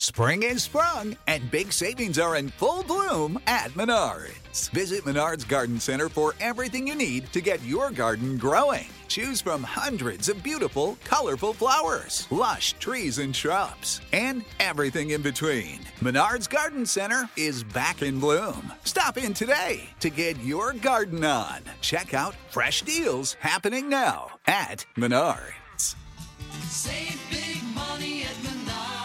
Spring is sprung, and big savings are in full bloom at Menards. Visit Menards Garden Center for everything you need to get your garden growing. Choose from hundreds of beautiful, colorful flowers, lush trees and shrubs, and everything in between. Menards Garden Center is back in bloom. Stop in today to get your garden on. Check out fresh deals happening now at Menards. Save big money at Menards.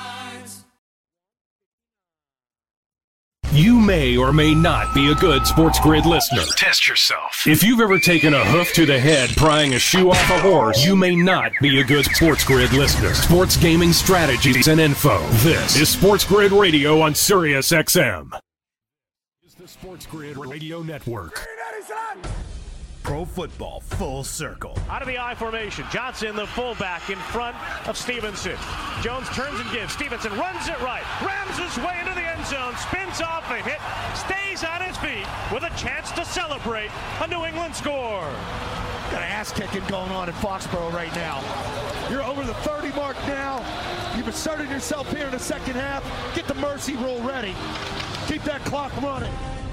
You may or may not be a good Sports Grid listener. Test yourself. If you've ever taken a hoof to the head prying a shoe off a horse, you may not be a good Sports Grid listener. Sports gaming strategies and info. This is Sports Grid Radio on Sirius XM. This is the Sports Grid Radio Network. Pro football full circle. Out of the I formation, Johnson, the fullback, in front of Stevenson. Jones turns and gives. Stevenson runs it right, rams his way into the end zone, spins off a hit, stays on his feet with a chance to celebrate a New England score. Got an ass kicking going on in Foxborough right now. You're over the 30 mark now. You've asserted yourself here in the second half. Get the mercy rule ready. Keep that clock running.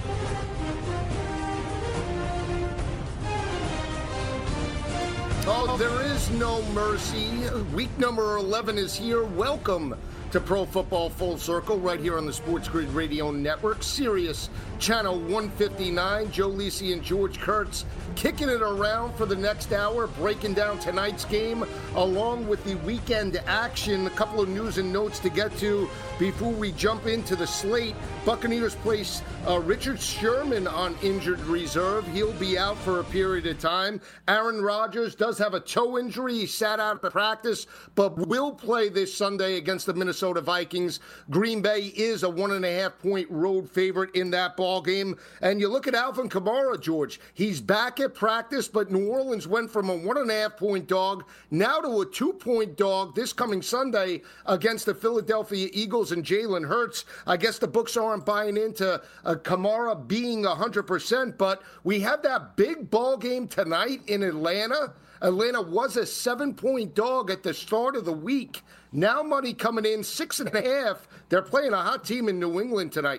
Oh, there is no mercy. Week number 11 is here. Welcome to Pro Football Full Circle right here on the Sports Grid Radio Network. Sirius Channel 159. Joe Lisi and George Kurtz kicking it around for the next hour, breaking down tonight's game along with the weekend action. A couple of news and notes to get to before we jump into the slate. Buccaneers place Richard Sherman on injured reserve. He'll be out for a period of time. Aaron Rodgers does have a toe injury. He sat out of practice, but will play this Sunday against the Minnesota Vikings. Green Bay is a 1.5-point road favorite in that ball game. And you look at Alvin Kamara, George. He's back at practice, but New Orleans went from a 1.5-point dog now to a 2-point dog this coming Sunday against the Philadelphia Eagles and Jalen Hurts. I guess the books aren't buying into Kamara being 100%, but we have that big ball game tonight in Atlanta. Atlanta was a 7-point dog at the start of the week. Now money coming in 6.5. They're playing a hot team in New England tonight.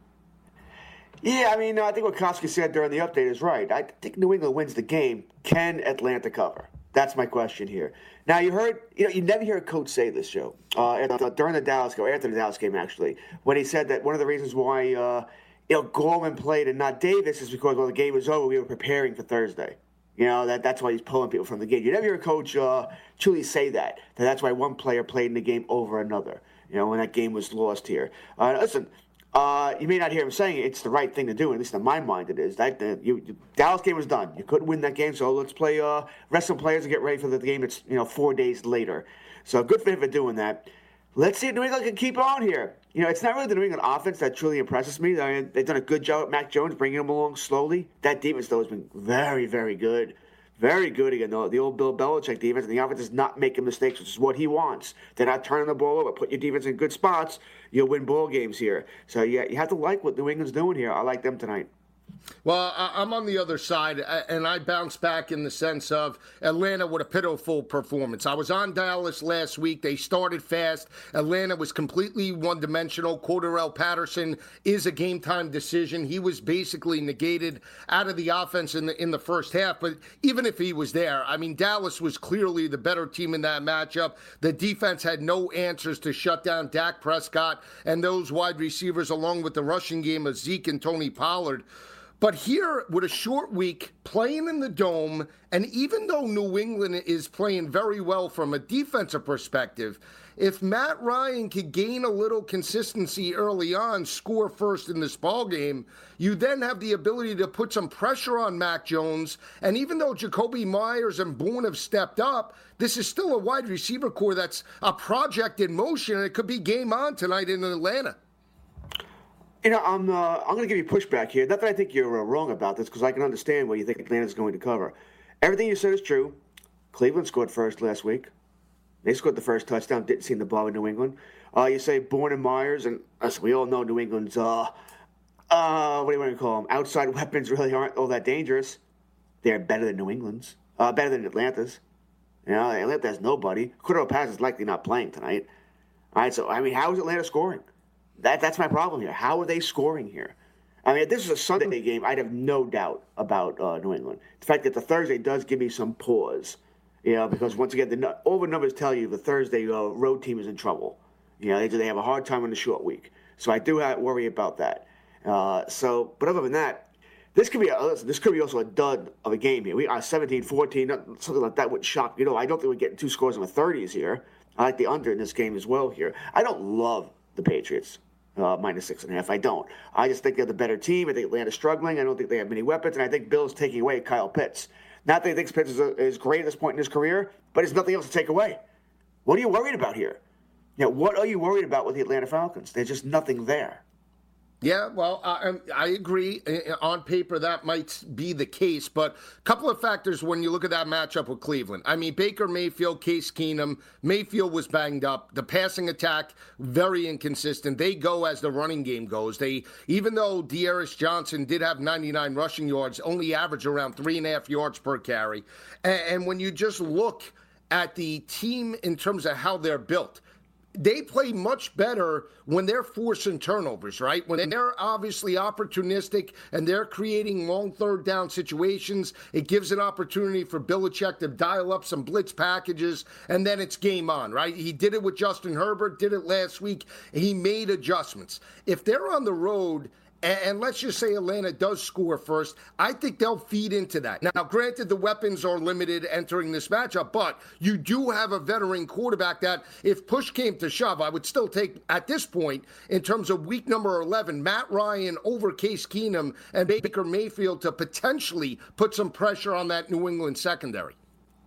Yeah, I mean, I think what Koski said during the update is right. I think New England wins the game. Can Atlanta cover? That's my question here. Now, you never hear a coach say this, Joe, during the Dallas game, or after the Dallas game, actually, when he said that one of the reasons why, Gorman played and not Davis is because, the game was over, we were preparing for Thursday. That's why he's pulling people from the game. You never hear a coach truly say that's why one player played in the game over another, when that game was lost here. Listen, you may not hear him saying it's the right thing to do, at least in my mind it is. Dallas game was done. You couldn't win that game, so let's play rest some players and get ready for the game that's 4 days later. So good for him for doing that. Let's see if New England can keep on here. It's not really the New England offense that truly impresses me. I mean, they've done a good job at Mac Jones, bringing him along slowly. That defense, though, has been very, very good. Very good again, though. The old Bill Belichick defense, and the offense is not making mistakes, which is what he wants. They're not turning the ball over. Put your defense in good spots, you'll win ball games here. So, yeah, you have to like what New England's doing here. I like them tonight. Well, I'm on the other side, and I bounce back in the sense of Atlanta with a pitiful performance. I was on Dallas last week. They started fast. Atlanta was completely one-dimensional. Cordarrelle Patterson is a game-time decision. He was basically negated out of the offense in the first half. But even if he was there, I mean, Dallas was clearly the better team in that matchup. The defense had no answers to shut down Dak Prescott and those wide receivers, along with the rushing game of Zeke and Tony Pollard. But here, with a short week, playing in the Dome, and even though New England is playing very well from a defensive perspective, if Matt Ryan could gain a little consistency early on, score first in this ballgame, you then have the ability to put some pressure on Mac Jones. And even though Jacoby Myers and Bourne have stepped up, this is still a wide receiver core that's a project in motion, and it could be game on tonight in Atlanta. I'm going to give you pushback here. Not that I think you're wrong about this, because I can understand what you think Atlanta's going to cover. Everything you said is true. Cleveland scored first last week. They scored the first touchdown. Didn't seem to bother New England. You say Bourne and Myers, and we all know New England's, what do you want to call them? Outside weapons really aren't all that dangerous. They're better than New England's. Better than Atlanta's. Atlanta has nobody. Cordarrelle Patterson's likely not playing tonight. All right, so, I mean, how is Atlanta scoring? That's my problem here. How are they scoring here? I mean, if this is a Sunday game, I'd have no doubt about New England. The fact that the Thursday does give me some pause, because once again, all the numbers tell you the Thursday road team is in trouble. They have a hard time on the short week. So I do worry about that. But other than that, this could be also a dud of a game here. We are 17-14, something like that would shock. I don't think we're getting 2 scores in the 30s here. I like the under in this game as well here. I don't love the Patriots. Minus 6.5. I don't. I just think they're the better team. I think Atlanta's struggling. I don't think they have many weapons, and I think Bill's taking away Kyle Pitts. Not that he thinks Pitts is great at this point in his career, but there's nothing else to take away. What are you worried about here? What are you worried about with the Atlanta Falcons? There's just nothing there. Yeah, well, I agree. On paper, that might be the case, but a couple of factors when you look at that matchup with Cleveland. I mean, Baker Mayfield, Case Keenum. Mayfield was banged up. The passing attack, very inconsistent. They go as the running game goes. Even though De'Aaron Johnson did have 99 rushing yards, only averaged around 3.5 yards per carry. And when you just look at the team in terms of how they're built, they play much better when they're forcing turnovers, right? When they're obviously opportunistic and they're creating long third down situations, it gives an opportunity for Belichick to dial up some blitz packages, and then it's game on, right? He did it with Justin Herbert, did it last week. He made adjustments. If they're on the road, and let's just say Atlanta does score first, I think they'll feed into that. Now, granted, the weapons are limited entering this matchup, but you do have a veteran quarterback that, if push came to shove, I would still take, at this point, in terms of week number 11, Matt Ryan over Case Keenum and Baker Mayfield to potentially put some pressure on that New England secondary.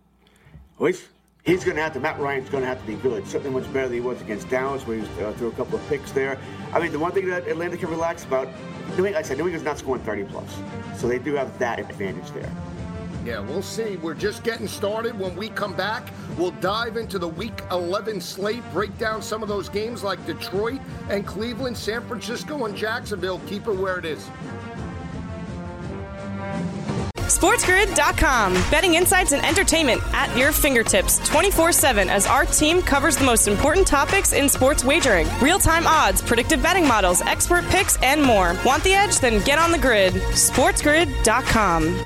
Matt Ryan's going to have to be good. Certainly much better than he was against Dallas, where he threw a couple of picks there. I mean, the one thing that Atlanta can relax about, New England's not scoring 30+. So they do have that advantage there. Yeah, we'll see. We're just getting started. When we come back, we'll dive into the Week 11 slate, break down some of those games like Detroit and Cleveland, San Francisco and Jacksonville. Keep it where it is. SportsGrid.com. Betting insights and entertainment at your fingertips 24/7 as our team covers the most important topics in sports wagering. Real-time odds, predictive betting models, expert picks, and more. Want the edge? Then get on the grid. SportsGrid.com.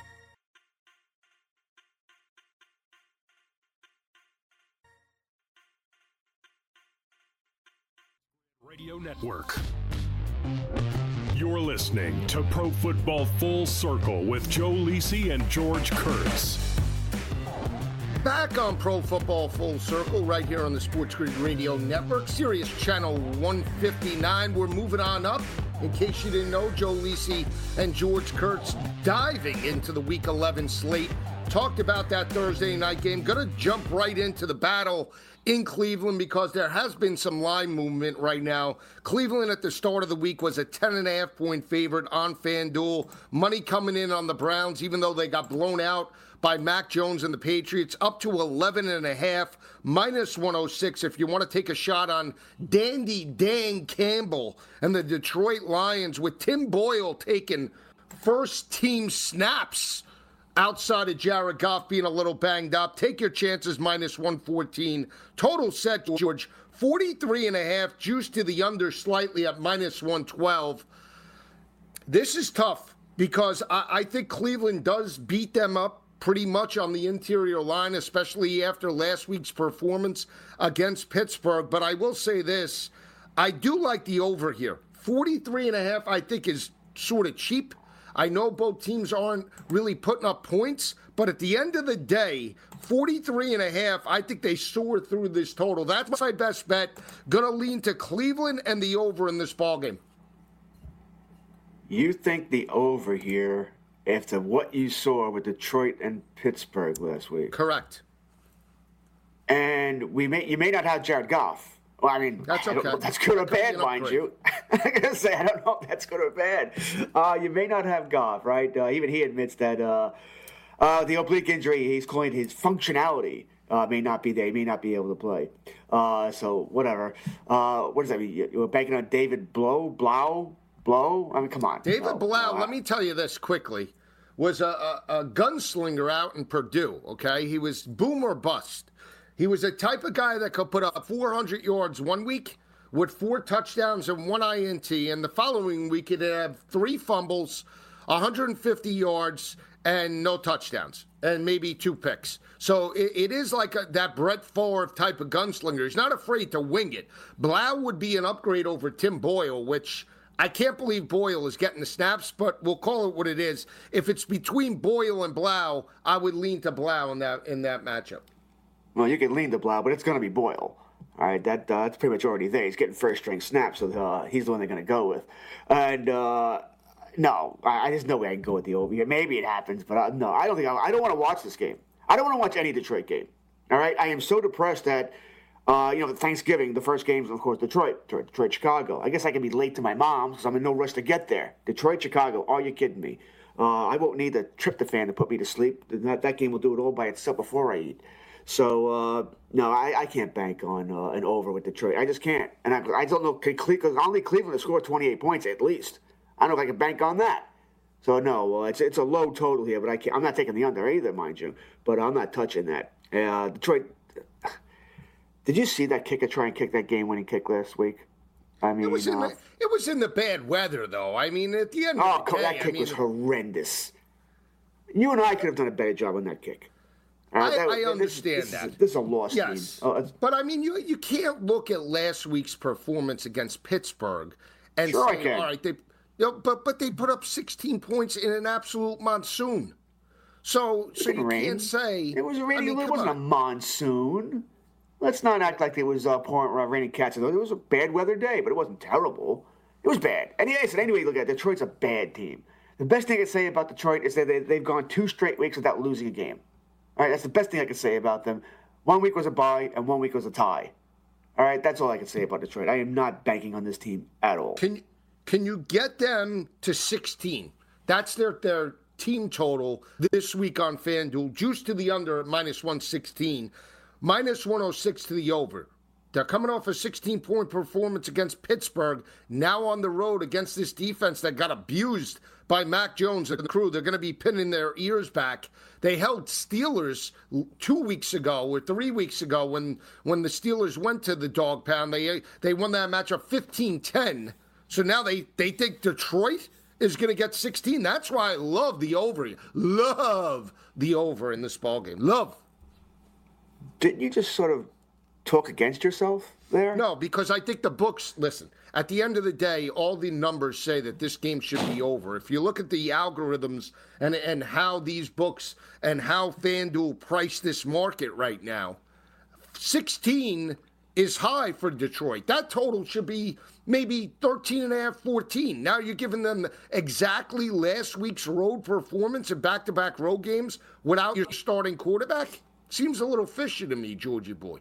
Radio Network. You're listening to Pro Football Full Circle with Joe Lisi and George Kurtz. Back on Pro Football Full Circle right here on the Sports Grid Radio Network, Sirius Channel 159. We're moving on up. In case you didn't know, Joe Lisi and George Kurtz diving into the Week 11 slate. Talked about that Thursday night game. Going to jump right into the battle in Cleveland because there has been some line movement right now. Cleveland at the start of the week was a 10.5-point favorite on FanDuel. Money coming in on the Browns, even though they got blown out by Mac Jones and the Patriots, up to 11.5, minus 106. If you want to take a shot on Dandy Dan Campbell and the Detroit Lions, with Tim Boyle taking first-team snaps outside of Jared Goff being a little banged up. Take your chances, minus 114. Total set, George, 43.5, juice to the under slightly at minus 112. This is tough because I think Cleveland does beat them up pretty much on the interior line, especially after last week's performance against Pittsburgh. But I will say this, I do like the over here. 43.5, I think, is sort of cheap. I know both teams aren't really putting up points, but at the end of the day, 43.5, I think they soar through this total. That's my best bet. Going to lean to Cleveland and the over in this ballgame. You think the over here after what you saw with Detroit and Pittsburgh last week? Correct. And you may not have Jared Goff. Well, I mean, that's okay. That's good or bad, mind you. I'm going to say, I don't know if that's good or bad. You may not have Goff, right? Even he admits that the oblique injury, he's calling his functionality, may not be there. He may not be able to play. So, whatever. What does that mean? You were banking on David Blow? I mean, come on. David Blau, let me tell you this quickly, was a gunslinger out in Purdue, okay? He was boom or bust. He was the type of guy that could put up 400 yards one week with 4 touchdowns and 1 INT, and the following week he'd have 3 fumbles, 150 yards, and no touchdowns, and maybe 2 picks. So it is like that Brett Favre type of gunslinger. He's not afraid to wing it. Blau would be an upgrade over Tim Boyle, which I can't believe Boyle is getting the snaps, but we'll call it what it is. If it's between Boyle and Blau, I would lean to Blau in that matchup. Well, you can lean to Blau, but it's going to be Boyle. All right, that's pretty much already there. He's getting first-string snaps, so he's the one they're going to go with. And no, there's no way I can go with the over here. Maybe it happens, but no, I don't think I don't want to watch this game. I don't want to watch any Detroit game. All right, I am so depressed that Thanksgiving, the first game's of course Detroit, Chicago. I guess I can be late to my mom because I'm in no rush to get there. Detroit, Chicago. Are you kidding me? I won't need the tryptophan to put me to sleep. That game will do it all by itself before I eat. So, no, I can't bank on an over with Detroit. I just can't. And I don't know, because only Cleveland has scored 28 points at least. I don't know if I can bank on that. So, no, it's a low total here, but I'm not taking the under either, mind you. But I'm not touching that. Detroit, did you see that kicker try and kick that game-winning kick last week? I mean, it was in the bad weather, though. I mean, at the end of the day, that kick was horrendous. You and I could have done a better job on that kick. I understand that. This is a lost team. But, I mean, you can't look at last week's performance against Pittsburgh and sure say, I can. all right, but they put up 16 points in an absolute monsoon. So you can't say... It wasn't a monsoon. Let's not act like it was pouring raining cats. It was a bad weather day, but it wasn't terrible. It was bad. And anyway, look at it. Detroit's a bad team. The best thing I can say about Detroit is that they've gone 2 straight weeks without losing a game. All right, that's the best thing I can say about them. 1 week was a bye, and 1 week was a tie. All right, that's all I can say about Detroit. I am not banking on this team at all. Can you get them to 16? That's their team total this week on FanDuel. Juice to the under at -116, -106 to the over. They're coming off a 16-point performance against Pittsburgh, now on the road against this defense that got abused by Mac Jones and the crew. They're going to be pinning their ears back. They held Steelers 2 weeks ago or 3 weeks ago when the Steelers went to the dog pound. They won that matchup 15-10. So now they think Detroit is going to get 16. That's why I love the over. Love the over in this ballgame. Love. Didn't you just sort of talk against yourself there? No, because I think the books, listen, at the end of the day, all the numbers say that this game should be over. If you look at the algorithms and how these books and how FanDuel price this market right now, 16 is high for Detroit. That total should be maybe 13.5, 14. Now you're giving them exactly last week's road performance in back-to-back road games without your starting quarterback? Seems a little fishy to me, Georgie boy.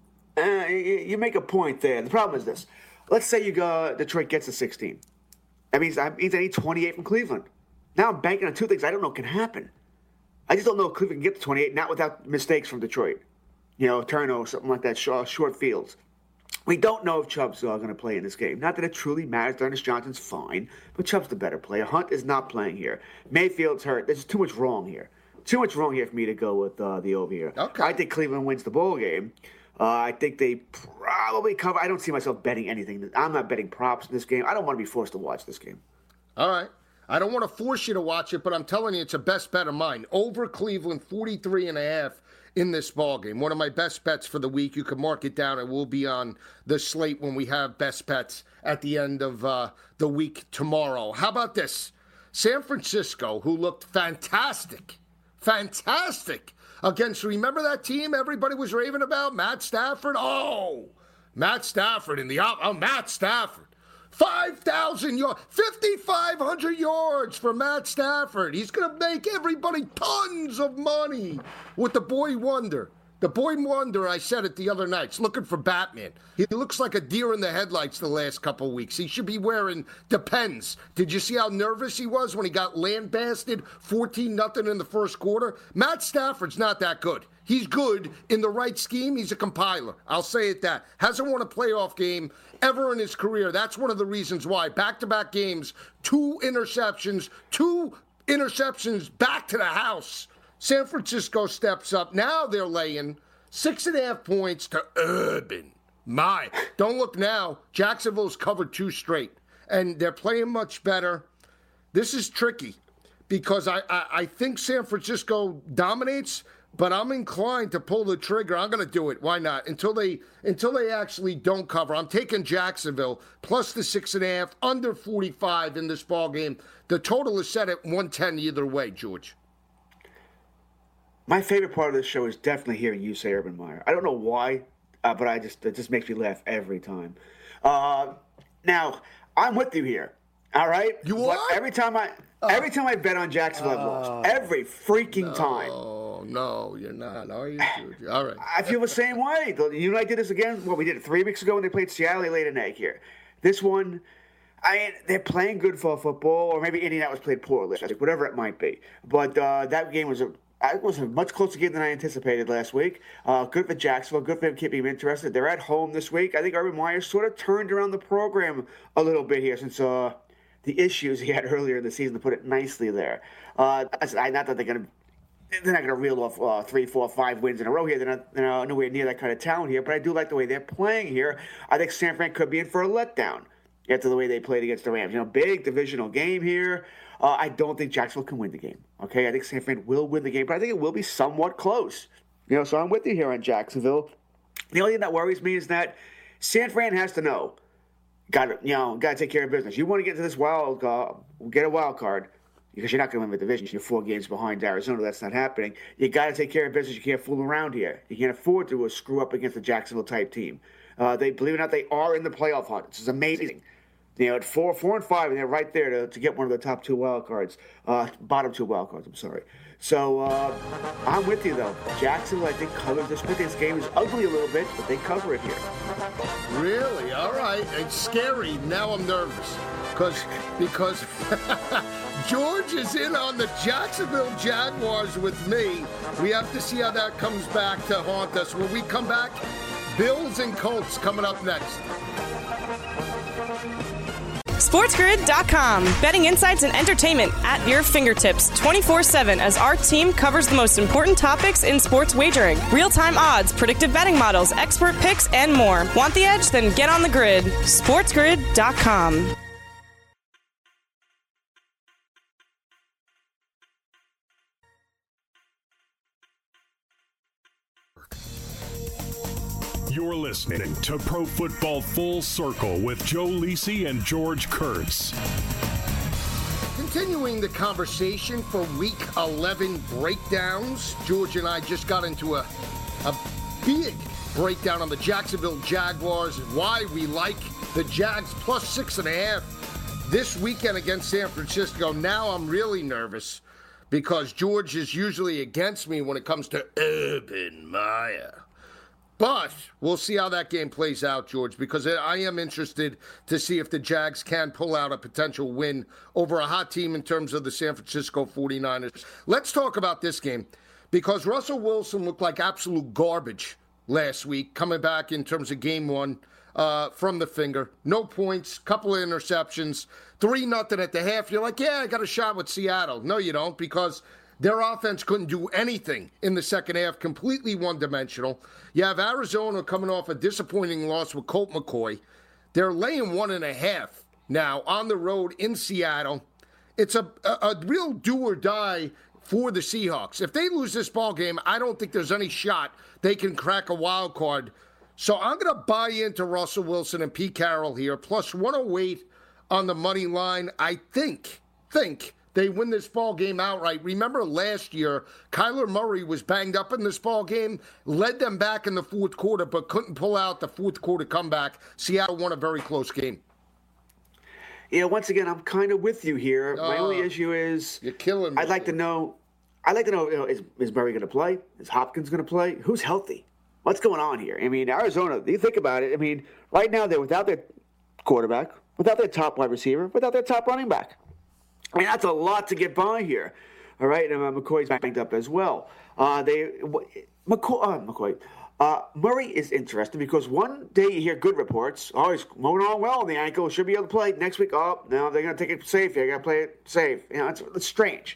You make a point there. The problem is this. Let's say Detroit gets a 16. That means I need 28 from Cleveland. Now I'm banking on 2 things I don't know can happen. I just don't know if Cleveland can get to 28, not without mistakes from Detroit. Turnovers, something like that, short fields. We don't know if Chubb's going to play in this game. Not that it truly matters. Ernest Johnson's fine, but Chubb's the better player. Hunt is not playing here. Mayfield's hurt. There's too much wrong here. Too much wrong here for me to go with the over here. Okay. I think Cleveland wins the ball game. I think they probably cover. I don't see myself betting anything. I'm not betting props in this game. I don't want to be forced to watch this game. All right. I don't want to force you to watch it, but I'm telling you it's a best bet of mine. Over Cleveland, 43.5 in this ballgame. One of my best bets for the week. You can mark it down. It will be on the slate when we have best bets at the end of the week tomorrow. How about this? San Francisco, who looked fantastic against, remember that team everybody was raving about? Matt Stafford? Matt Stafford Matt Stafford. 5,000 yards, 5,500 yards for Matt Stafford. He's going to make everybody tons of money with the boy wonder. The boy wonder, I said it the other night, is looking for Batman. He looks like a deer in the headlights the last couple of weeks. He should be wearing Depends. Did you see how nervous he was when he got lambasted 14-0 in the first quarter? Matt Stafford's not that good. He's good in the right scheme. He's a compiler. I'll say it that. Hasn't won a playoff game ever in his career. That's one of the reasons why. Back-to-back games, 2 interceptions back to the house. San Francisco steps up. Now they're laying 6.5 points to Urban Meyer. Don't look now. Jacksonville's covered 2 straight, and they're playing much better. This is tricky because I think San Francisco dominates, but I'm inclined to pull the trigger. I'm going to do it. Why not? Until they actually don't cover. I'm taking Jacksonville plus the 6.5, under 45 in this ball game. The total is set at 110 either way, George. My favorite part of this show is definitely hearing you say Urban Meyer. I don't know why, but it just makes me laugh every time. Now, I'm with you here. All right? You are? Every time I bet on Jacksonville, I've lost. Every freaking time. Oh, no, you're not. Are you, George? All right. I feel the same way. You and I did this again. Well, we did it 3 weeks ago when they played Seattle. They laid an egg here. This one, they're playing good football, or maybe Indianapolis played poorly, whatever it might be. But that game was a much closer game than I anticipated last week. Good for Jacksonville. Good for them keeping them interested. They're at home this week. I think Urban Meyer sort of turned around the program a little bit here since the issues he had earlier in the season, to put it nicely there. Not that they're not going to reel off 3, 4, 5 wins in a row here. They're not nowhere near that kind of talent here, but I do like the way they're playing here. I think San Fran could be in for a letdown after the way they played against the Rams. Big divisional game here. I don't think Jacksonville can win the game. Okay, I think San Fran will win the game, but I think it will be somewhat close. So I'm with you here on Jacksonville. The only thing that worries me is that San Fran has to know, got to take care of business. You want to get to this get a wild card, because you're not going to win the division. You're 4 games behind Arizona. That's not happening. You got to take care of business. You can't fool around here. You can't afford to screw up against a Jacksonville type team. They, believe it or not, they are in the playoff hunt. This is amazing. At 4 and 5, and they're right there to get one of the top 2 wild cards, bottom 2 wild cards. I'm sorry. So I'm with you though. Jacksonville, I think, covers this. This game is ugly a little bit, but they cover it here. Really? All right. It's scary. Now I'm nervous because George is in on the Jacksonville Jaguars with me. We have to see how that comes back to haunt us. When we come back, Bills and Colts coming up next. SportsGrid.com. Betting insights and entertainment at your fingertips 24/7 as our team covers the most important topics in sports wagering. Real-time odds, predictive betting models, expert picks, and more. Want the edge? Then get on the grid. SportsGrid.com. You're listening to Pro Football Full Circle with Joe Lisi and George Kurtz. Continuing the conversation for Week 11 breakdowns, George and I just got into a big breakdown on the Jacksonville Jaguars and why we like the Jags plus 6.5 this weekend against San Francisco. Now I'm really nervous because George is usually against me when it comes to Urban Meyer. But we'll see how that game plays out, George, because I am interested to see if the Jags can pull out a potential win over a hot team in terms of the San Francisco 49ers. Let's talk about this game, because Russell Wilson looked like absolute garbage last week, coming back in terms of game 1 from the finger. No points, couple of interceptions, 3-0 at the half. You're like, yeah, I got a shot with Seattle. No, you don't, because their offense couldn't do anything in the second half, completely one-dimensional. You have Arizona coming off a disappointing loss with Colt McCoy. They're laying 1.5 now on the road in Seattle. It's a real do-or-die for the Seahawks. If they lose this ball game, I don't think there's any shot they can crack a wild card. So I'm going to buy into Russell Wilson and Pete Carroll here, plus 108 on the money line. I think they win this ball game outright. Remember last year, Kyler Murray was banged up in this ball game, led them back in the fourth quarter, but couldn't pull out the fourth quarter comeback. Seattle won a very close game. Yeah, once again, I'm kind of with you here. My only issue is you're killing me. I'd like to know, is Murray going to play? Is Hopkins going to play? Who's healthy? What's going on here? I mean, Arizona, you think about it. I mean, right now they're without their quarterback, without their top wide receiver, without their top running back. I mean, that's a lot to get by here. All right, and McCoy's banged up as well. Murray is interesting because one day you hear good reports. Oh, he's moving on well on the ankle. Should be able to play. Next week, oh, no, they're going to take it safe. They're going to play it safe. It's strange.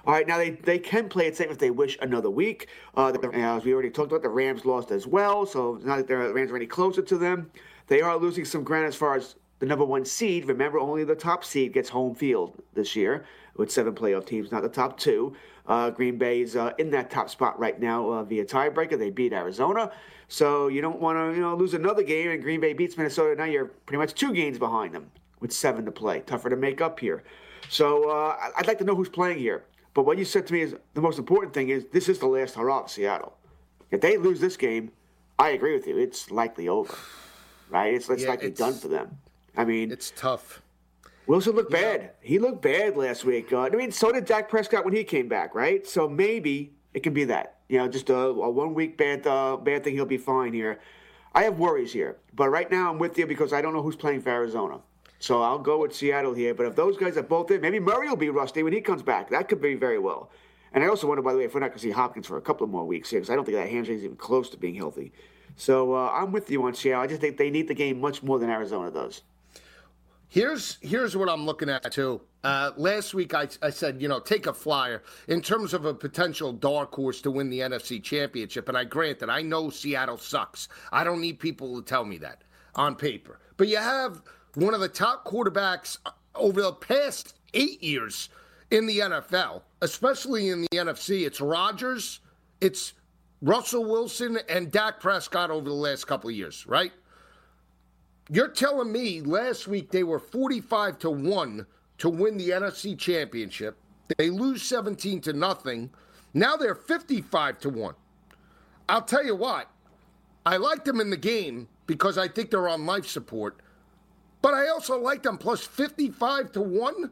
All right, now they can play it safe if they wish another week. As we already talked about, the Rams lost as well, so now that the Rams are any closer to them, they are losing some ground as far as the number one seed. Remember, only the top seed gets home field this year with 7 playoff teams, not the top 2. Green Bay is in that top spot right now via tiebreaker. They beat Arizona, so you don't want to lose another game. And Green Bay beats Minnesota. Now you're pretty much 2 games behind them with 7 to play. Tougher to make up here. So I'd like to know who's playing here. But what you said to me is the most important thing is this is the last hurrah of Seattle. If they lose this game, I agree with you. It's likely over, right? It's likely done for them. I mean, it's tough. Wilson looked bad. He looked bad last week. So did Dak Prescott when he came back, right? So maybe it can be that. Just a 1 week bad thing. He'll be fine here. I have worries here. But right now I'm with you because I don't know who's playing for Arizona. So I'll go with Seattle here. But if those guys are both in, maybe Murray will be rusty when he comes back. That could be very well. And I also wonder, by the way, if we're not going to see Hopkins for a couple of more weeks here because I don't think that hamstring is even close to being healthy. So I'm with you on Seattle. I just think they need the game much more than Arizona does. Here's what I'm looking at, too. Last week I said, take a flyer in terms of a potential dark horse to win the NFC Championship. And I know Seattle sucks. I don't need people to tell me that on paper. But you have one of the top quarterbacks over the past 8 years in the NFL, especially in the NFC. It's Rodgers, it's Russell Wilson, and Dak Prescott over the last couple of years, right? You're telling me last week they were 45-1 to win the NFC Championship. They lose 17-0. Now they're 55-1. I'll tell you what, I liked them in the game because I think they're on life support. But I also like them plus 55-1,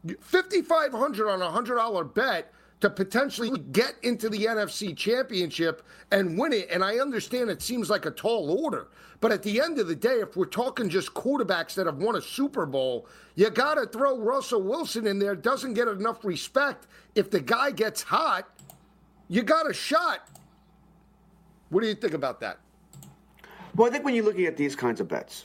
5,500 on a $100 bet to potentially get into the NFC Championship and win it. And I understand it seems like a tall order. But at the end of the day, if we're talking just quarterbacks that have won a Super Bowl, you got to throw Russell Wilson in there. Doesn't get enough respect. If the guy gets hot, you got a shot. What do you think about that? Well, I think when you're looking at these kinds of bets,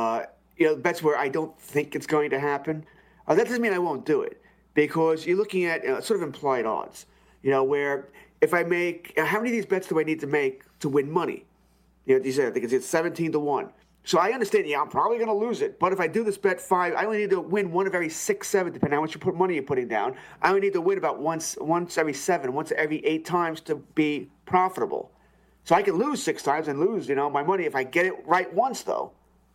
bets where I don't think it's going to happen, that doesn't mean I won't do it. Because you're looking at sort of implied odds, where if I make, how many of these bets do I need to make to win money? You said, I think it's 17-1. So I understand, I'm probably going to lose it. But if I do this bet 5, I only need to win 1 of every 6, 7, depending on how much money you're putting down. I only need to win about once every 7, once every 8 times to be profitable. So I can lose 6 times and lose, my money. If I get it right once, though,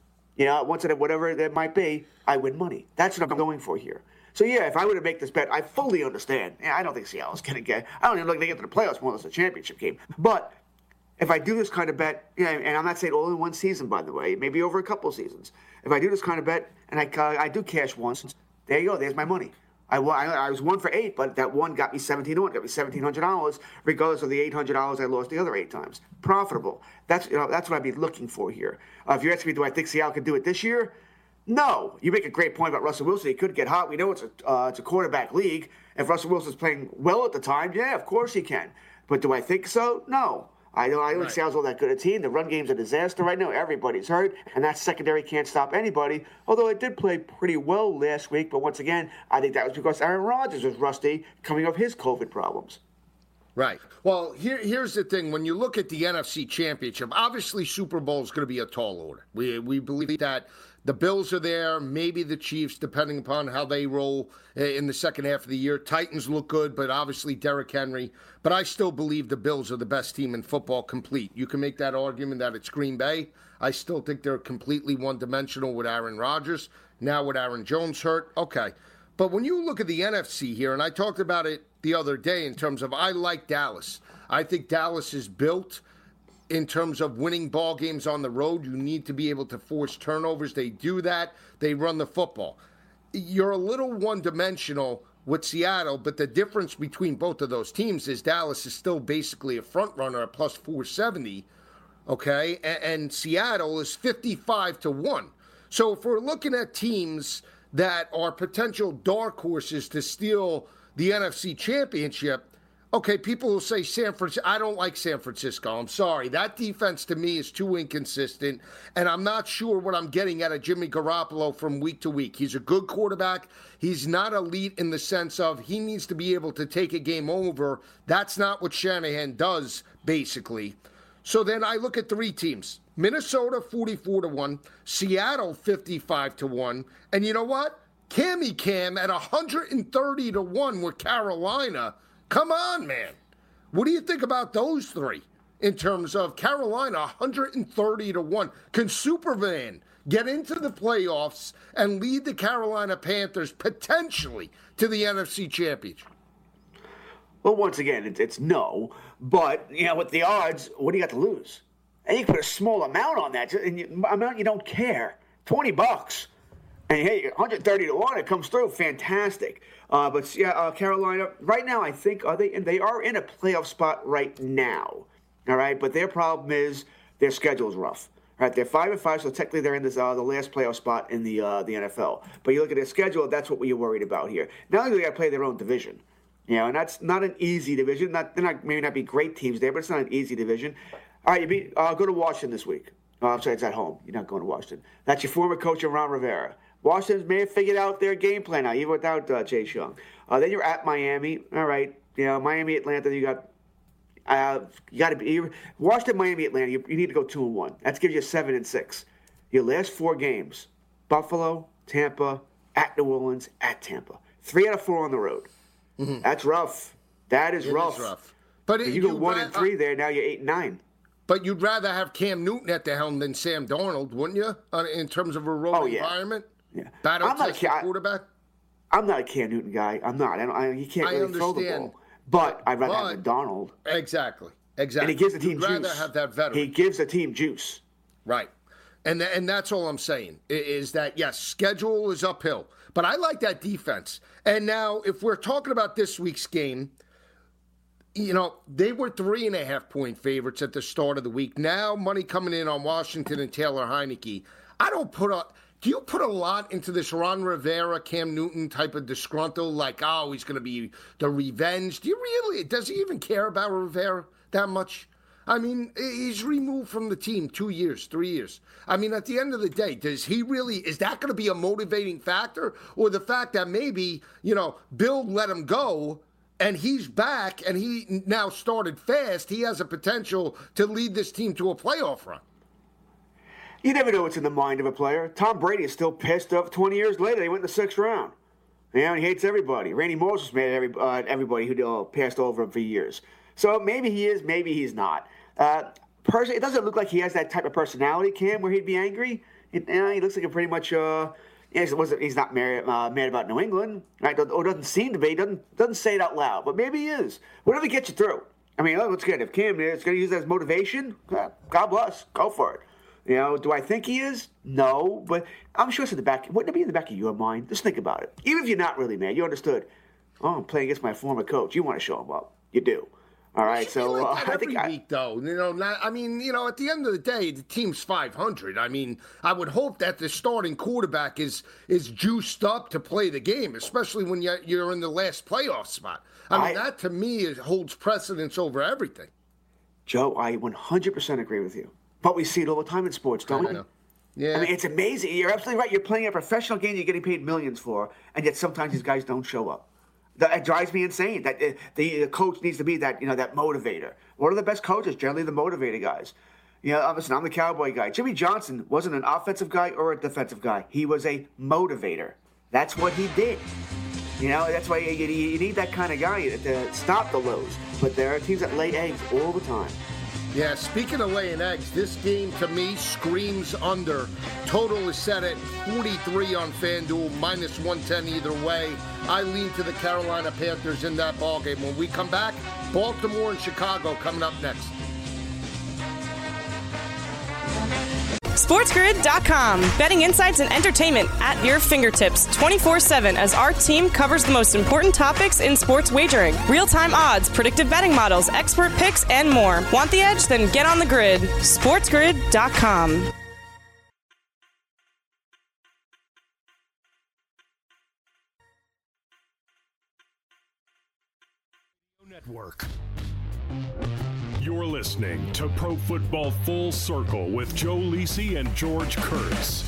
once at whatever that might be, I win money. That's what I'm going for here. So, if I were to make this bet, I fully understand. I don't think Seattle's going to get – I don't even think they get to the playoffs more than the championship game. But if I do this kind of bet, and I'm not saying all in one season, by the way, maybe over a couple of seasons. If I do this kind of bet and I do cash once, there you go. There's my money. I was 1 for 8, but that one got me 17-1, got me $1,700, regardless of the $800 I lost the other 8 times. Profitable. That's what I'd be looking for here. If you're asking me, do I think Seattle can do it this year? No. You make a great point about Russell Wilson. He could get hot. We know it's a quarterback league. If Russell Wilson's playing well at the time, yeah, of course he can. But do I think so? No. I don't think Seattle's all that good a team. The run game's a disaster right now. Everybody's hurt, and that secondary can't stop anybody, although it did play pretty well last week. But once again, I think that was because Aaron Rodgers was rusty coming off his COVID problems. Right. Well, here's the thing. When you look at the NFC Championship, obviously Super Bowl is going to be a tall order. We believe that the Bills are there, maybe the Chiefs, depending upon how they roll in the second half of the year. Titans look good, but obviously Derrick Henry. But I still believe the Bills are the best team in football complete. You can make that argument that it's Green Bay. I still think they're completely one-dimensional with Aaron Rodgers. Now with Aaron Jones hurt, okay. But when you look at the NFC here, and I talked about it the other day in terms of I like Dallas. I think Dallas is built in terms of winning ball games on the road. You need to be able to force turnovers. They do that. They run the football. You're a little one-dimensional with Seattle, but the difference between both of those teams is Dallas is still basically a front runner at plus 470, okay? And Seattle is 55-1. So if we're looking at teams that are potential dark horses to steal the NFC Championship, okay, people will say San Francisco. I don't like San Francisco. I'm sorry. That defense to me is too inconsistent, and I'm not sure what I'm getting out of Jimmy Garoppolo from week to week. He's a good quarterback. He's not elite in the sense of he needs to be able to take a game over. That's not what Shanahan does, basically. So then I look at 3 teams. Minnesota 44-1, Seattle 55-1, and you know what? Cam at 130-1 with Carolina. Come on, man. What do you think about those 3 in terms of Carolina 130-1? Can Superman get into the playoffs and lead the Carolina Panthers potentially to the NFC Championship? Well, once again, it's no. But, with the odds, what do you got to lose? And you can put a small amount on that, amount you don't care. $20. And hey, 130-1, it comes through. Fantastic. But Carolina, right now, I think, they are in a playoff spot right now. All right, but their problem is their schedule is rough. All right, they're 5-5, so technically they're in this, the last playoff spot in the NFL. But you look at their schedule, that's what we're worried about here. Not only do they got to play their own division, and that's not an easy division. Maybe not be great teams there, but it's not an easy division. All right, go to Washington this week. I'm sorry, it's at home. You're not going to Washington. That's your former coach, Ron Rivera. Washington may have figured out their game plan now, even without Chase Young. Then you're at Miami. All right, Miami, Atlanta. You got to be Washington, Miami, Atlanta. You need to go 2-1. That gives you 7-6. Your last 4 games: Buffalo, Tampa, at New Orleans, at Tampa. 3 out of 4 on the road. Mm-hmm. That's rough. That is rough. It is rough. But if you go 1-3 there, now you're 8-9. But you'd rather have Cam Newton at the helm than Sam Darnold, wouldn't you? In terms of a rolling environment. Yeah. Battle-tested quarterback? I'm not a Cam Newton guy. I'm not. He can't really throw the ball. But I'd rather have Donald. Exactly. And he gives the team juice. You'd rather have that veteran. He gives the team juice. Right. And that's all I'm saying, is that, yes, schedule is uphill. But I like that defense. And now, if we're talking about this week's game, they were 3.5-point favorites at the start of the week. Now, money coming in on Washington and Taylor Heineke. Do you put a lot into this Ron Rivera, Cam Newton type of disgruntled, like, he's going to be the revenge? Does he even care about Rivera that much? I mean, he's removed from the team 2 years, 3 years. I mean, at the end of the day, is that going to be a motivating factor? Or the fact that maybe, Bill let him go and he's back and he now started fast, he has a potential to lead this team to a playoff run? You never know what's in the mind of a player. Tom Brady is still pissed off 20 years later. They went in the 6th round. He hates everybody. Randy Moss was mad at everybody who passed over him for years. So maybe he is, maybe he's not. Personally, it doesn't look like he has that type of personality, Cam, where he'd be angry. He looks like a pretty much, he's not mad about New England, right? Or doesn't seem to be. He doesn't say it out loud, but maybe he is. Whatever gets you through. I mean, let's get it. If Cam is going to use that as motivation, God bless. Go for it. Do I think he is? No, but I'm sure it's in the back. Wouldn't it be in the back of your mind? Just think about it. Even if you're not really mad, you understood. Oh, I'm playing against my former coach. You want to show him up. You do. All right, so I think every week, though. At the end of the day, the team's 500. I mean, I would hope that the starting quarterback is juiced up to play the game, especially when you're in the last playoff spot. That to me holds precedence over everything. Joe, I 100% agree with you. But we see it all the time in sports, don't we? Yeah. I mean, it's amazing. You're absolutely right. You're playing a professional game you're getting paid millions for, and yet sometimes these guys don't show up. It drives me insane that the coach needs to be that motivator. One of the best coaches, generally the motivator guys. Listen, I'm the cowboy guy. Jimmy Johnson wasn't an offensive guy or a defensive guy. He was a motivator. That's what he did. That's why you need that kind of guy to stop the lows. But there are teams that lay eggs all the time. Yeah, speaking of laying eggs, this game to me screams under. Total is set at 43 on FanDuel, -110 either way. I lean to the Carolina Panthers in that ballgame. When we come back, Baltimore and Chicago coming up next. SportsGrid.com. Betting insights and entertainment at your fingertips 24/7 as our team covers the most important topics in sports wagering. Real-time odds, predictive betting models, expert picks, and more. Want the edge? Then get on the grid. SportsGrid.com. Network. You're listening to Pro Football Full Circle with Joe Lisi and George Kurtz.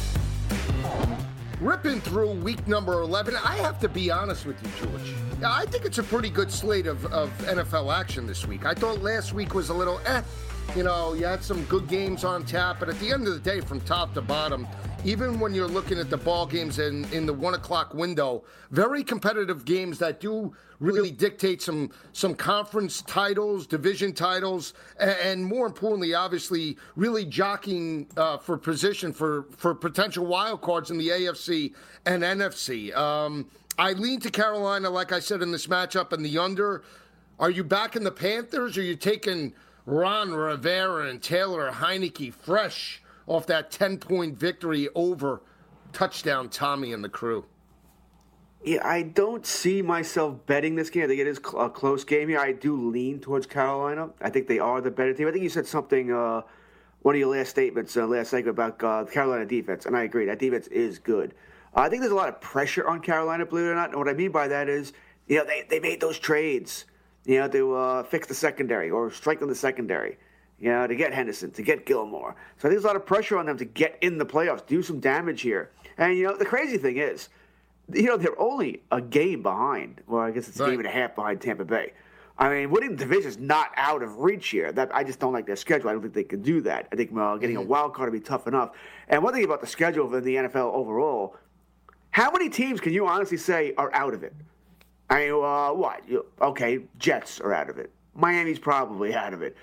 Ripping through week number 11, I have to be honest with you, George. I think it's a pretty good slate of NFL action this week. I thought last week was a little you had some good games on tap, but at the end of the day, from top to bottom, even when you're looking at the ball games in the 1 o'clock window, very competitive games that do really dictate some conference titles, division titles, and more importantly, obviously, really jockeying for position for potential wild cards in the AFC and NFC. I lean to Carolina, like I said, in this matchup and the under. Are you backing the Panthers, or are you taking Ron Rivera and Taylor Heineke fresh off that 10-point victory over touchdown Tommy and the crew? Yeah, I don't see myself betting this game. I think it is a close game here. I do lean towards Carolina. I think they are the better team. I think you said something, one of your last statements, last segment about the Carolina defense, and I agree. That defense is good. I think there's a lot of pressure on Carolina, believe it or not. And what I mean by that is, they made those trades, to fix the secondary or strengthen the secondary. To get Henderson, to get Gilmore. So I think there's a lot of pressure on them to get in the playoffs, do some damage here. And, the crazy thing is, they're only a game behind. Well, I guess it's a game and a half behind Tampa Bay. I mean, winning the division is not out of reach here. I just don't like their schedule. I don't think they can do that. I think getting a wild card would be tough enough. And one thing about the schedule in the NFL overall, how many teams can you honestly say are out of it? I mean, what? Okay, Jets are out of it. Miami's probably out of it.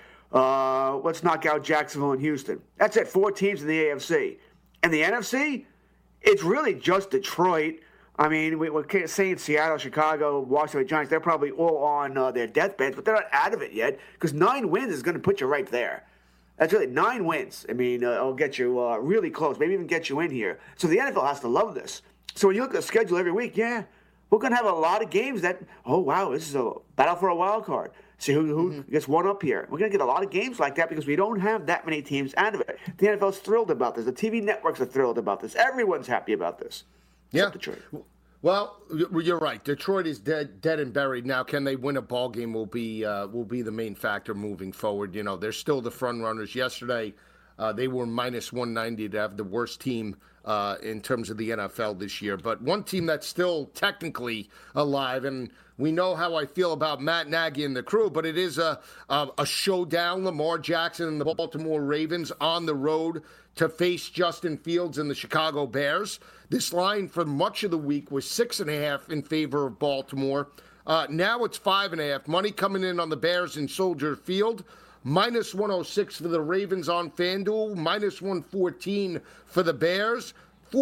Let's knock out Jacksonville and Houston. That's it, 4 teams in the AFC. And the NFC, it's really just Detroit. I mean, we're saying Seattle, Chicago, Washington Giants, they're probably all on their deathbeds, but they're not out of it yet, because 9 wins is going to put you right there. That's really 9 wins. I mean, it'll get you really close, maybe even get you in here. So the NFL has to love this. So when you look at the schedule every week, we're going to have a lot of games that, oh, wow, this is a battle for a wild card. See who gets one up here. We're going to get a lot of games like that because we don't have that many teams out of it. The NFL's thrilled about this. The TV networks are thrilled about this. Everyone's happy about this. Except Detroit. Well, you're right. Detroit is dead and buried now. Can they win a ball game will be the main factor moving forward. They're still the front runners. Yesterday, they were minus 190 to have the worst team in terms of the NFL this year. But one team that's still technically alive, and we know how I feel about Matt Nagy and the crew, but it is a showdown. Lamar Jackson and the Baltimore Ravens on the road to face Justin Fields and the Chicago Bears. This line for much of the week was 6.5 in favor of Baltimore. Now it's 5.5. Money coming in on the Bears in Soldier Field. Minus 106 for the Ravens on FanDuel. Minus 114 for the Bears.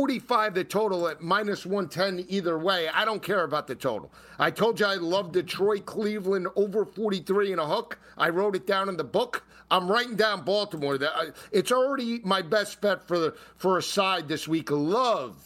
45 the total at minus 110 either way. I don't care about the total. I told you I love Detroit, Cleveland over 43 and a hook. I wrote it down in the book. I'm writing down Baltimore. It's already my best bet for a side this week. Love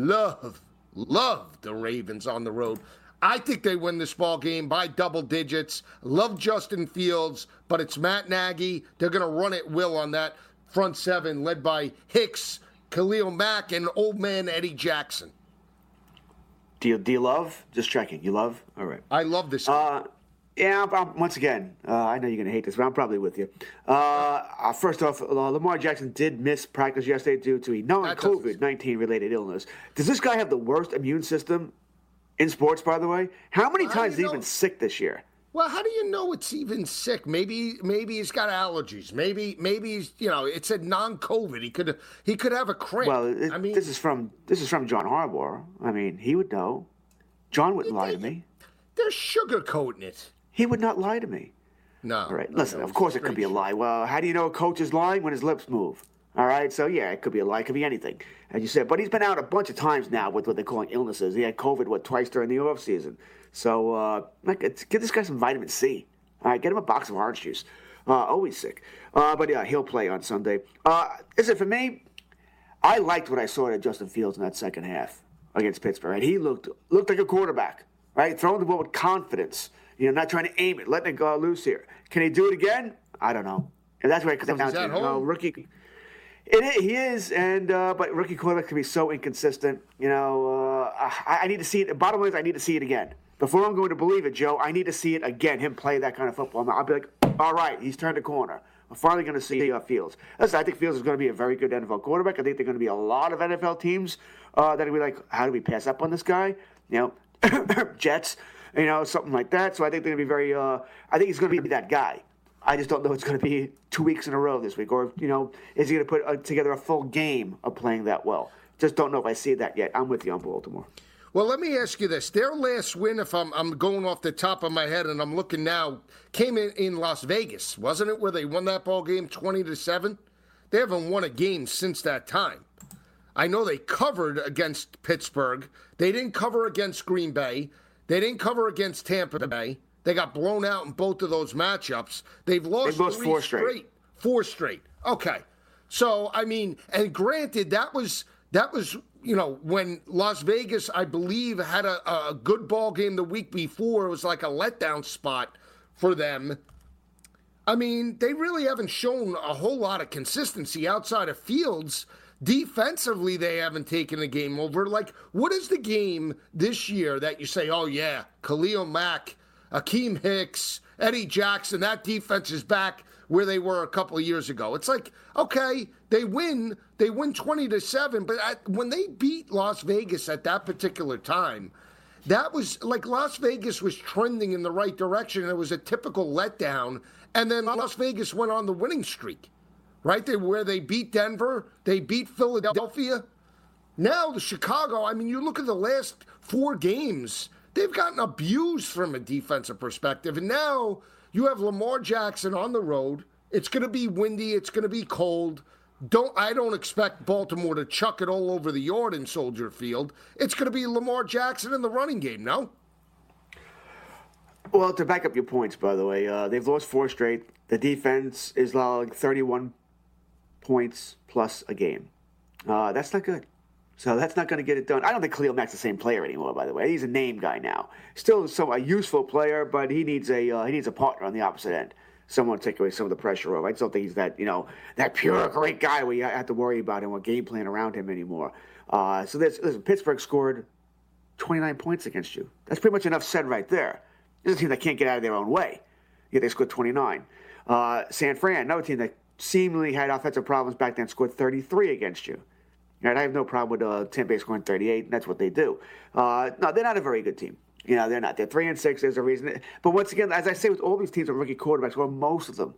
the Ravens on the road. I think they win this ball game by double digits. Love Justin Fields, but it's Matt Nagy. They're going to run at will on that front seven led by Hicks, Khalil Mack, and old man Eddie Jackson. Do you love? Just checking. You love? All right. I love this game. I'm once again, I know you're going to hate this, but I'm probably with you. First off, Lamar Jackson did miss practice yesterday due to a non-COVID-19 related illness. Does this guy have the worst immune system in sports, by the way? How many times has he been sick this year? Well, how do you know it's even sick? Maybe he's got allergies. Maybe he's, it said non-COVID. He could have a cramp. Well, this is from John Harbaugh. I mean, he would know. John wouldn't lie to me. They're sugarcoating it. He would not lie to me. No. All right. Listen, of course it could be a lie. Well, how do you know a coach is lying when his lips move? All right. So, yeah, it could be a lie. It could be anything, as you said. But he's been out a bunch of times now with what they're calling illnesses. He had COVID, twice during the offseason. So, give this guy some vitamin C. All right. Get him a box of orange juice. Always sick. But, yeah, he'll play on Sunday. Listen, for me, I liked what I saw at Justin Fields in that second half against Pittsburgh. Right? He looked like a quarterback. Right, throwing the ball with confidence. Not trying to aim it, letting it go loose here. Can he do it again? I don't know. And that's why it comes down to rookie. He is, and but rookie quarterback can be so inconsistent. I need to see it. Bottom line is, I need to see it again. Before I'm going to believe it, Joe, I need to see it again, him play that kind of football. I'll be like, all right, he's turned a corner. I'm finally going to see Fields. Listen, I think Fields is going to be a very good NFL quarterback. I think there are going to be a lot of NFL teams that will be like, how do we pass up on this guy? Jets, something like that. So I think they're going to be very I think he's going to be that guy. I just don't know it's going to be 2 weeks in a row this week. Or, is he going to put together a full game of playing that well? Just don't know if I see that yet. I'm with you on Baltimore. Well, let me ask you this. Their last win, if I'm going off the top of my head and I'm looking now, came in Las Vegas, wasn't it, where they won that ball game 20-7? They haven't won a game since that time. I know they covered against Pittsburgh. They didn't cover against Green Bay. They didn't cover against Tampa Bay. They got blown out in both of those matchups. They've lost 4 straight. 4 straight. Okay. So, and granted, that was when Las Vegas, I believe, had a good ball game the week before. It was like a letdown spot for them. They really haven't shown a whole lot of consistency outside of Fields. Defensively, they haven't taken the game over. Like, what is the game this year that you say, oh, yeah, Khalil Mack, Akeem Hicks, Eddie Jackson, that defense is back where they were a couple of years ago? It's like, okay, they win 20-7, but when they beat Las Vegas at that particular time, that was like Las Vegas was trending in the right direction. It was a typical letdown, and then Las Vegas went on the winning streak, right? Where they beat Denver, they beat Philadelphia. Now the Chicago, you look at the last 4 games, they've gotten abused from a defensive perspective, and now you have Lamar Jackson on the road. It's going to be windy. It's going to be cold. I don't expect Baltimore to chuck it all over the yard in Soldier Field. It's going to be Lamar Jackson in the running game, no? Well, to back up your points, by the way, they've lost 4 straight. The defense is allowing 31 points plus a game. That's not good. So that's not going to get it done. I don't think Khalil Mack's the same player anymore, by the way. He's a name guy now. Still a useful player, but he needs a partner on the opposite end. Someone to take away some of the pressure off. I just don't think he's that pure great guy where you have to worry about him or game plan around him anymore. Listen, Pittsburgh scored 29 points against you. That's pretty much enough said right there. This is a team that can't get out of their own way. Yet they scored 29. San Fran, another team that seemingly had offensive problems back then, scored 33 against you. Right, I have no problem with Tampa Bay scoring 38, and that's what they do. No, they're not a very good team. They're not. They're 3-6. There's a reason. But once again, as I say with all these teams with rookie quarterbacks, or most of them,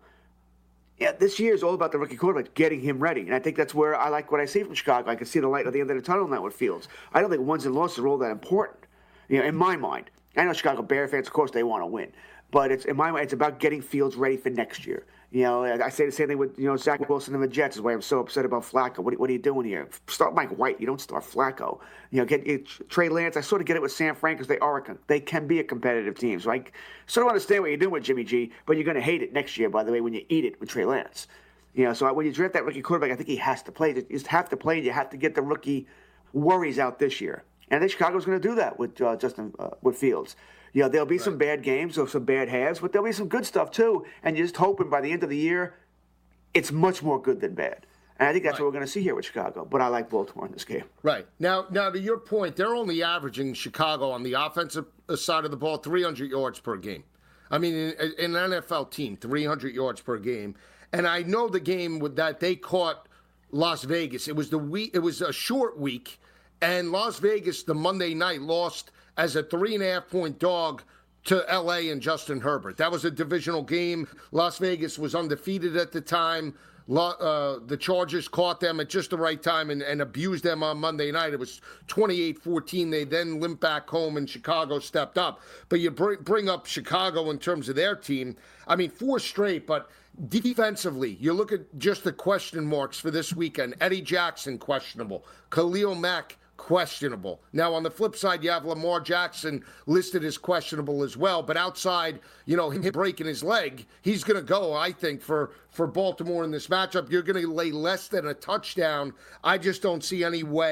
this year is all about the rookie quarterback, getting him ready. And I think that's where I like what I see from Chicago. I can see the light at the end of the tunnel now with Fields. I don't think wins and losses are all that important, in my mind. I know Chicago Bear fans, of course, they want to win. But in my mind, it's about getting Fields ready for next year. I say the same thing with Zach Wilson and the Jets. Is why I'm so upset about Flacco. What are you doing here? Start Mike White. You don't start Flacco. Get Trey Lance. I sort of get it with San Fran because they can be a competitive team. So I sort of understand what you're doing with Jimmy G. But you're going to hate it next year, by the way, when you eat it with Trey Lance. So when you draft that rookie quarterback, I think he has to play. You just have to play. You have to get the rookie worries out this year. And I think Chicago's going to do that with with Fields. There'll be some bad games or some bad halves, but there'll be some good stuff too. And you're just hoping by the end of the year, it's much more good than bad. And I think that's what we're going to see here with Chicago. But I like Baltimore in this game. Right. Now to your point, they're only averaging Chicago on the offensive side of the ball 300 yards per game. In an NFL team, 300 yards per game. And I know the game that they caught Las Vegas. It was It was a short week, and Las Vegas the Monday night lost as a 3.5-point dog to L.A. and Justin Herbert. That was a divisional game. Las Vegas was undefeated at the time. The Chargers caught them at just the right time and abused them on Monday night. It was 28-14. They then limped back home, and Chicago stepped up. But you bring up Chicago in terms of their team. 4 straight, but defensively, you look at just the question marks for this weekend. Eddie Jackson, questionable. Khalil Mack, questionable. Now, on the flip side, you have Lamar Jackson listed as questionable as well. But outside, him breaking his leg, he's going to go, I think, for Baltimore in this matchup. You're going to lay less than a touchdown. I just don't see any way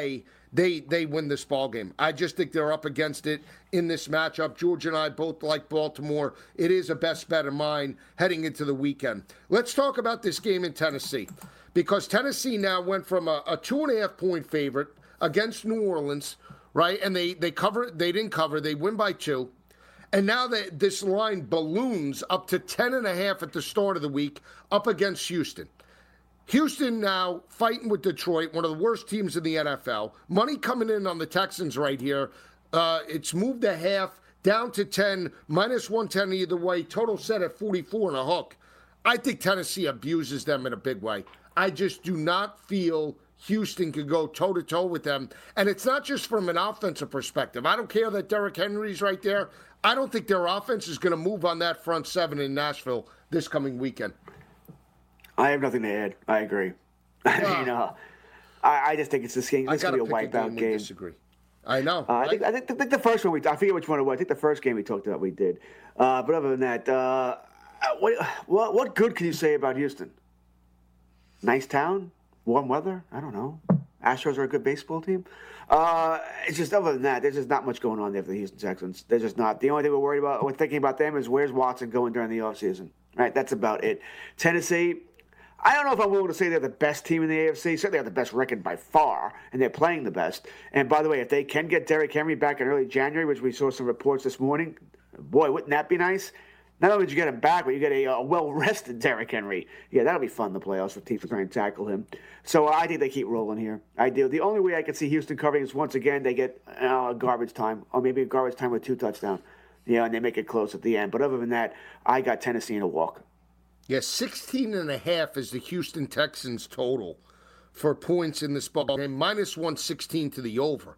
they win this ball game. I just think they're up against it in this matchup. George and I both like Baltimore. It is a best bet of mine heading into the weekend. Let's talk about this game in Tennessee, because Tennessee now went from a 2.5-point favorite against New Orleans, right? And they didn't cover. They win by 2. And now this line balloons up to 10.5 at the start of the week up against Houston. Houston now fighting with Detroit, one of the worst teams in the NFL. Money coming in on the Texans right here. It's moved a half down to 10, minus 110 either way. Total set at 44 and a hook. I think Tennessee abuses them in a big way. I just do not feel Houston could go toe-to-toe with them. And it's not just from an offensive perspective. I don't care that Derrick Henry's right there. I don't think their offense is going to move on that front seven in Nashville this coming weekend. I have nothing to add. I agree. I just think it's this game. It's going to be a wipeout game. Disagree. I know. I think the first one I forget which one it was. I think the first game we talked about we did. But other than that, what good can you say about Houston? Nice town, warm weather. I don't know. Astros are a good baseball team. It's just other than that, there's just not much going on there for the Houston Texans. There's just not. The only thing we're thinking about them is where's Watson going during the offseason. Right? That's about it. Tennessee. I don't know if I'm willing to say they're the best team in the AFC. Certainly have the best record by far, and they're playing the best. And by the way, if they can get Derrick Henry back in early January, which we saw some reports this morning, boy, wouldn't that be nice? Not only did you get him back, but you get a well-rested Derrick Henry. Yeah, that'll be fun in the playoffs if teams are trying to tackle him. So I think they keep rolling here. I do. The only way I can see Houston covering is once again they get garbage time, or maybe a garbage time with 2 touchdowns. And they make it close at the end. But other than that, I got Tennessee in a walk. Yeah, 16.5 is the Houston Texans total for points in this ball game. Minus 116 to the over.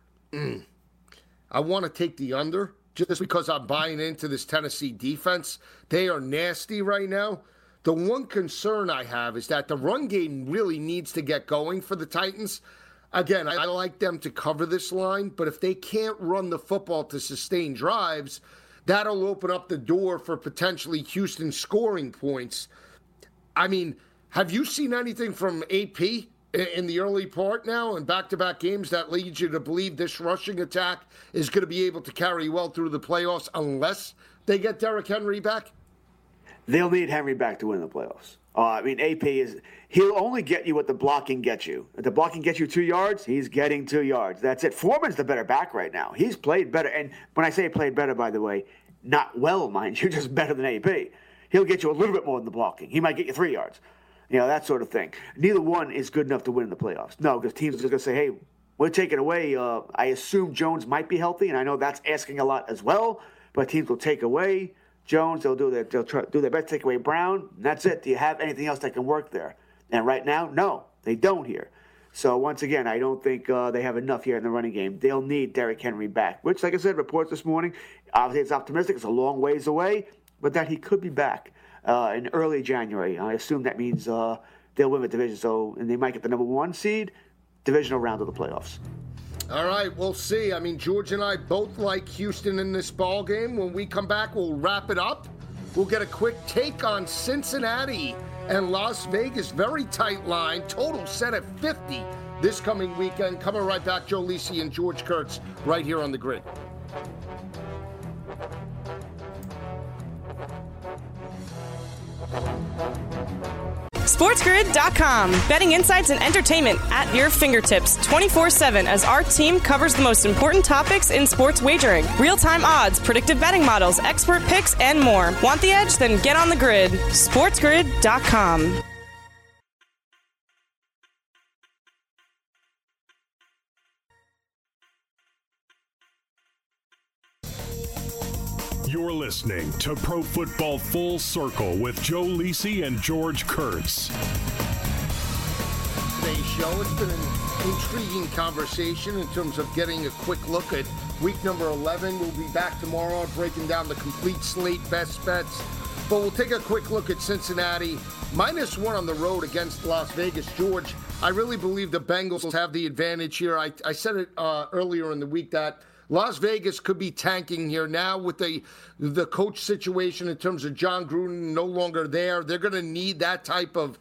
I want to take the under just because I'm buying into this Tennessee defense. They are nasty right now. The one concern I have is that the run game really needs to get going for the Titans. Again, I like them to cover this line, but if they can't run the football to sustain drives, that'll open up the door for potentially Houston scoring points. I mean, have you seen anything from AP in the early part now and back-to-back games that leads you to believe this rushing attack is going to be able to carry well through the playoffs unless they get Derrick Henry back? They'll need Henry back to win the playoffs. AP he'll only get you what the blocking gets you. If the blocking gets you 2 yards, he's getting 2 yards. That's it. Foreman's the better back right now. He's played better. And when I say played better, by the way, not well, mind you, just better than AP. He'll get you a little bit more than the blocking. He might get you 3 yards. That sort of thing. Neither one is good enough to win in the playoffs. No, because teams are just going to say, hey, we're taking away. I assume Jones might be healthy, and I know that's asking a lot as well, but teams will take away Jones. They'll do their best to take away Brown. And that's it. Do you have anything else that can work there? And right now, no, they don't here. So once again, I don't think they have enough here in the running game. They'll need Derrick Henry back, which, like I said, reports this morning, obviously it's optimistic. It's a long ways away, but that he could be back in early January. I assume that means they'll win the division, and they might get the number 1 seed, divisional round of the playoffs. All right, we'll see. I mean, George and I both like Houston in this ball game. When we come back, we'll wrap it up. We'll get a quick take on Cincinnati and Las Vegas. Very tight line. Total set at 50 this coming weekend. Coming right back, Joe Lisi and George Kurtz right here on The Grid. SportsGrid.com. Betting insights and entertainment at your fingertips 24/7 as our team covers the most important topics in sports wagering. Real-time odds, predictive betting models, expert picks, and more. Want the edge? Then get on the grid. SportsGrid.com. You're listening to Pro Football Full Circle with Joe Lisi and George Kurtz. Today's show, it's been an intriguing conversation in terms of getting a quick look at week number 11. We'll be back tomorrow breaking down the complete slate best bets. But we'll take a quick look at Cincinnati. -1 on the road against Las Vegas. George, I really believe the Bengals have the advantage here. I said it earlier in the week that Las Vegas could be tanking here now with the coach situation in terms of John Gruden no longer there. They're going to need that type of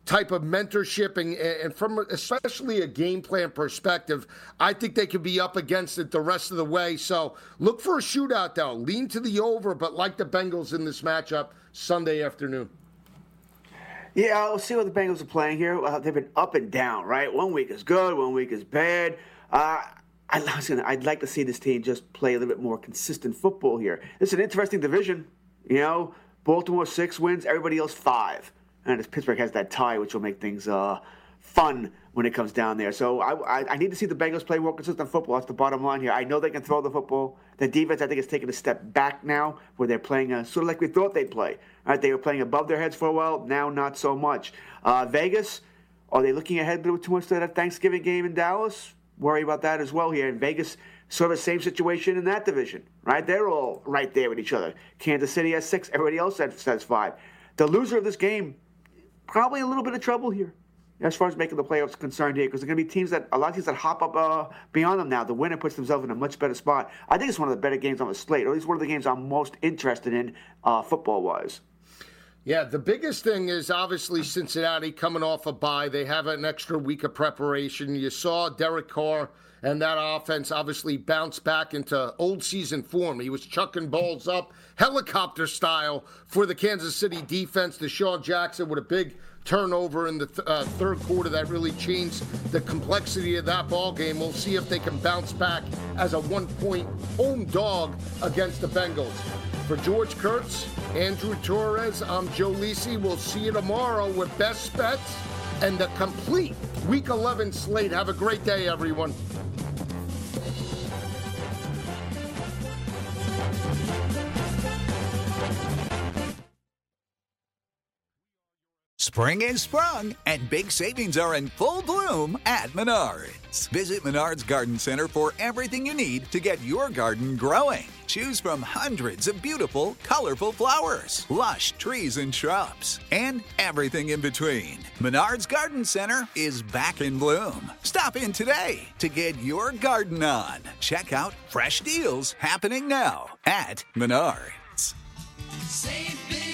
type of mentorship and from especially a game plan perspective, I think they could be up against it the rest of the way. So look for a shootout, though. Lean to the over, but like the Bengals in this matchup Sunday afternoon. Yeah, we'll see what the Bengals are playing here. They've been up and down, right? 1 week is good, 1 week is bad. I'd like to see this team just play a little bit more consistent football here. It's an interesting division. You know, Baltimore 6 wins, everybody else 5. And Pittsburgh has that tie, which will make things fun when it comes down there. So I need to see the Bengals play more consistent football. That's the bottom line here. I know they can throw the football. The defense, I think, is taking a step back now, where they're playing sort of like we thought they'd play. Right? They were playing above their heads for a while. Now, not so much. Vegas, are they looking ahead a little too much to that Thanksgiving game in Dallas? Worry about that as well here. In Vegas, sort of the same situation in that division, right? They're all right there with each other. Kansas City has 6. Everybody else has 5. The loser of this game, probably a little bit of trouble here as far as making the playoffs concerned here, because there are going to be a lot of teams that hop up beyond them now. The winner puts themselves in a much better spot. I think it's one of the better games on the slate, or at least one of the games I'm most interested in football-wise. Yeah, the biggest thing is obviously Cincinnati coming off a bye. They have an extra week of preparation. You saw Derek Carr and that offense obviously bounce back into old season form. He was chucking balls up, helicopter style, for the Kansas City defense. Deshaun Jackson with a big turnover in the third quarter that really changed the complexity of that ball game. We'll see if they can bounce back as a 1-point home dog against the Bengals. For George Kurtz, Andrew Torres, I'm Joe Lisi. We'll see you tomorrow with Best Bets and the complete Week 11 slate. Have a great day, everyone. Spring is sprung, and big savings are in full bloom at Menards. Visit Menards Garden Center for everything you need to get your garden growing. Choose from hundreds of beautiful, colorful flowers, lush trees and shrubs, and everything in between. Menards Garden Center is back in bloom. Stop in today to get your garden on. Check out fresh deals happening now at Menards. Save big